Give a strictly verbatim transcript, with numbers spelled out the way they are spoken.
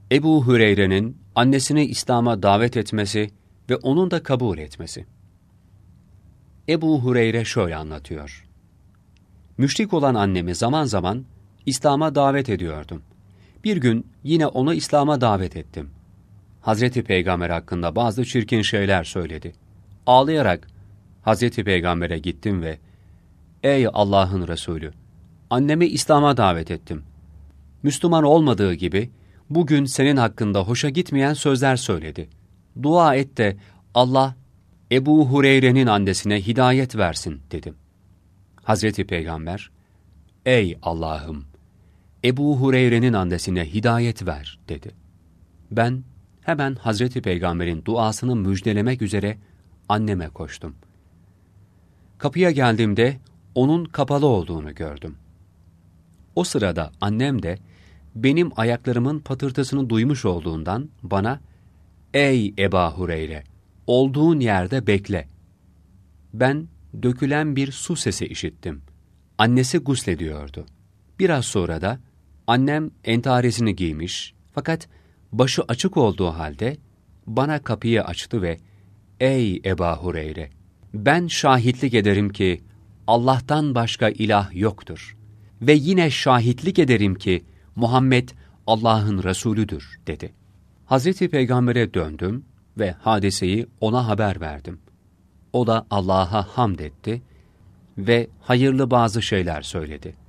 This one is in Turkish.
Ebu Hureyre'nin annesini İslam'a davet etmesi ve onun da kabul etmesi. Ebu Hureyre şöyle anlatıyor. Müşrik olan annemi zaman zaman İslam'a davet ediyordum. Bir gün yine onu İslam'a davet ettim. Hazreti Peygamber hakkında bazı çirkin şeyler söyledi. Ağlayarak Hazreti Peygamber'e gittim ve "Ey Allah'ın Resulü, annemi İslam'a davet ettim. Müslüman olmadığı gibi bugün senin hakkında hoşa gitmeyen sözler söyledi. Dua et de Allah Ebu Hureyre'nin annesine hidayet versin," dedim. Hazreti Peygamber, "Ey Allah'ım, Ebu Hureyre'nin annesine hidayet ver," dedi. Ben hemen Hazreti Peygamber'in duasını müjdelemek üzere anneme koştum. Kapıya geldiğimde onun kapalı olduğunu gördüm. O sırada annem de benim ayaklarımın patırtısını duymuş olduğundan bana, "Ey Ebu Hureyre, olduğun yerde bekle." Ben dökülen bir su sesi işittim. Annesi guslediyordu. Biraz sonra da annem entaresini giymiş fakat başı açık olduğu halde bana kapıyı açtı ve "Ey Ebu Hureyre, ben şahitlik ederim ki Allah'tan başka ilah yoktur ve yine şahitlik ederim ki Muhammed Allah'ın Resulüdür," dedi. Hazreti Peygamber'e döndüm ve hadiseyi ona haber verdim. O da Allah'a hamd etti ve hayırlı bazı şeyler söyledi.